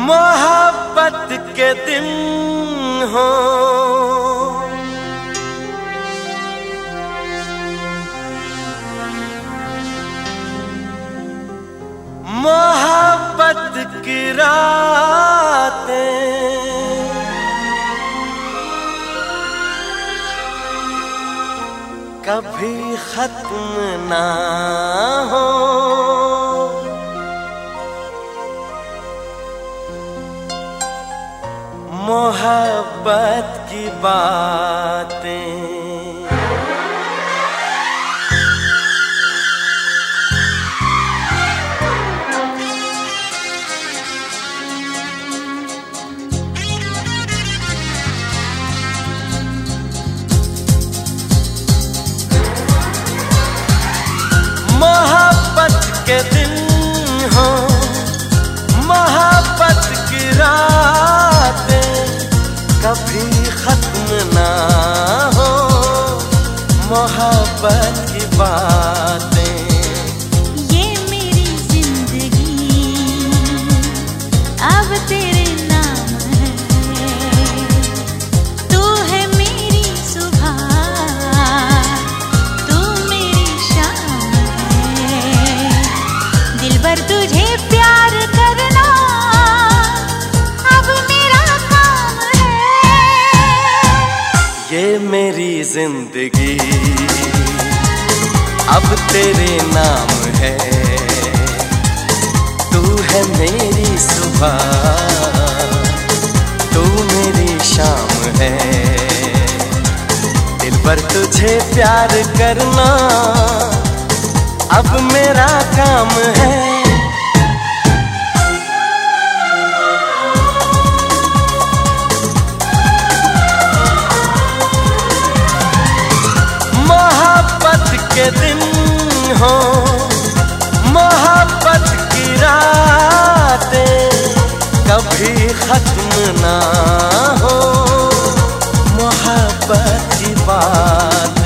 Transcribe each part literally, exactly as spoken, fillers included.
मोहब्बत के दिन हो मोहब्बत की रातें कभी खत्म ना हो। मोहब्बत की बातें मोहब्बत के दिन हो मोहब्बत की रातें कभी खत्म ना हो। मोहब्बत की बातें ये मेरी जिंदगी अब तेरे नाम है। तू है मेरी सुबह तू मेरी शाम है। दिल भर तुझे प्यार करना अब मेरा काम है। ये मेरी जिंदगी अब तेरे नाम है। तू है मेरी सुबह तू मेरी शाम है। दिल भर तुझे प्यार करना अब मेरा काम है। मोहब्बत के दिन हो मोहब्बत की रातें कभी खत्म ना हो। मोहब्बत की बातें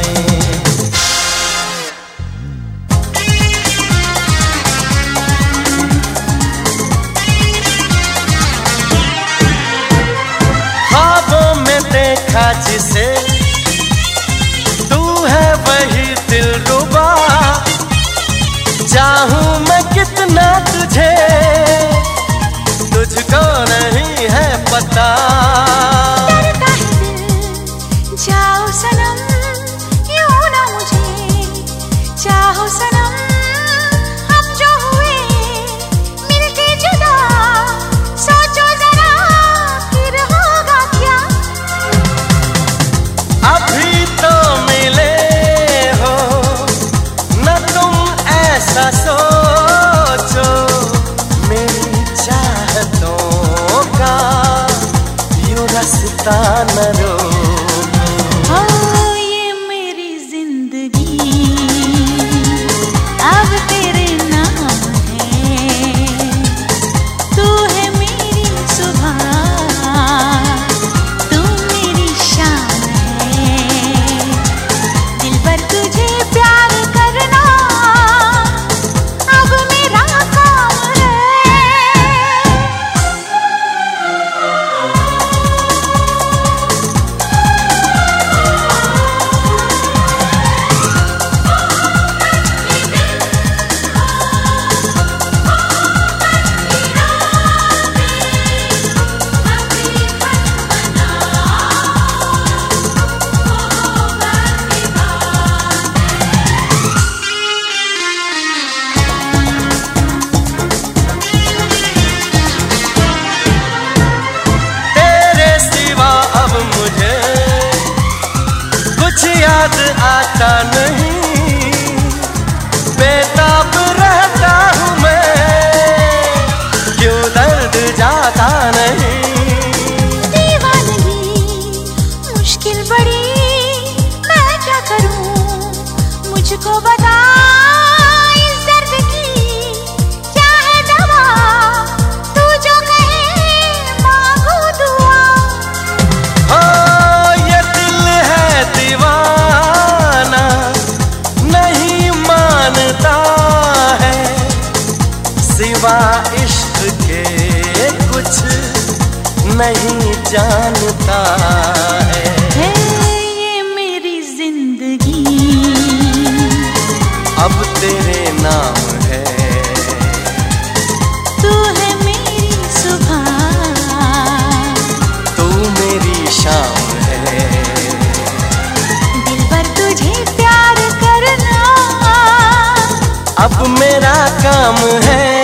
ख्वाबों में देखा जिसे वही दिलरुबा चाहूं मैं कितना तुझे तुझको नहीं है पता। डरता है दिल जाओ सनम यूं ना मुझे चाहो सनम। हम जो हुए मिलके जुदा सोचो जरा फिर होगा क्या। अभी तो मिले हो न तुम ऐसा सोचो मेरी चाहतों का यूं रास्ता न रोको। ओ ये मेरी जिंदगी तेरे नाम है। तू है मेरी सुबह, तू मेरी शाम है। दिलबर तुझे प्यार करना अब मेरा काम है।